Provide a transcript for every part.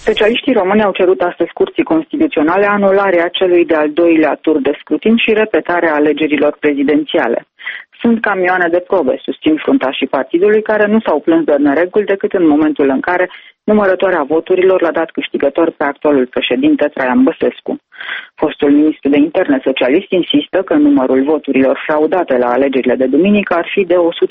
Specialiștii români au cerut astăzi Curții Constituționale anularea celui de-al doilea tur de scrutin și repetarea alegerilor prezidențiale. Sunt camioane de probe, susțin fruntașii partidului, care nu s-au plâns de nereguli decât în momentul în care numărătoarea voturilor l-a dat câștigător pe actualul președinte Traian Băsescu. Fostul ministru de interne socialist insistă că numărul voturilor fraudate la alegerile de duminică ar fi de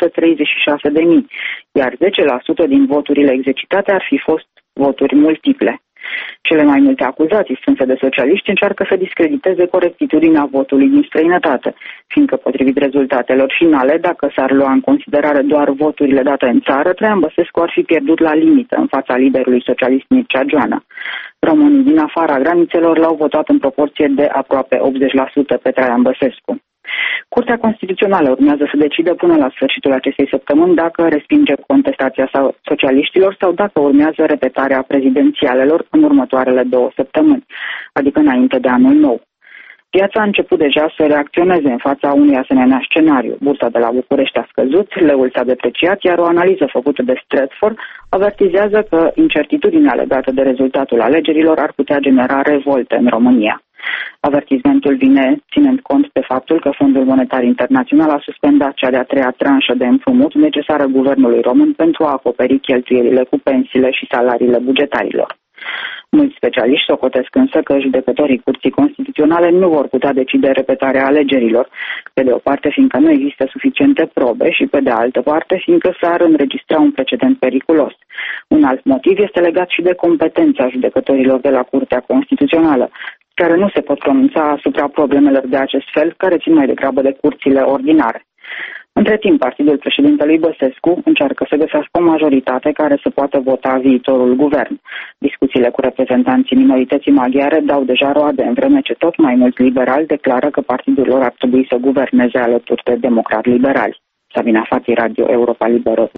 136.000, iar 10% din voturile exercitate ar fi fost voturi multiple. Cele mai multe acuzații strânse de socialiști încearcă să discrediteze corectitudinea votului din străinătate, fiindcă potrivit rezultatelor finale, dacă s-ar lua în considerare doar voturile date în țară, Traian Băsescu ar fi pierdut la limită în fața liderului socialist Mircea Joana. Românii din afara granițelor l-au votat în proporție de aproape 80% pe Traian Băsescu. Curtea Constituțională urmează să decidă până la sfârșitul acestei săptămâni dacă respinge contestația socialiștilor sau dacă urmează repetarea prezidențialelor în următoarele 2 săptămâni, adică înainte de anul nou. Piața a început deja să reacționeze în fața unui asemenea scenariu. Bursa de la București a scăzut, leul s-a depreciat, iar o analiză făcută de Stratford avertizează că incertitudinea legată de rezultatul alegerilor ar putea genera revolte în România. Avertizmentul vine ținând cont de faptul că Fondul Monetar Internațional a suspendat cea de-a 3-a tranșă de împrumut necesară guvernului român pentru a acoperi cheltuielile cu pensiile și salariile bugetarilor. Mulți specialiști socotesc însă că judecătorii Curții Constituționale nu vor putea decide repetarea alegerilor, pe de o parte fiindcă nu există suficiente probe și pe de altă parte fiindcă s-ar înregistra un precedent periculos. Un alt motiv este legat și de competența judecătorilor de la Curtea Constituțională, care nu se pot pronunța asupra problemelor de acest fel, care țin mai degrabă de curțile ordinare. Între timp, partidul președintelui Băsescu încearcă să găsească o majoritate care să poată vota viitorul guvern. Discuțiile cu reprezentanții minorității maghiare dau deja roade, în vreme ce tot mai mulți liberali declară că partidul lor ar trebui să guverneze alături de democrat liberali. Sabina Fati, Radio Europa Liberă.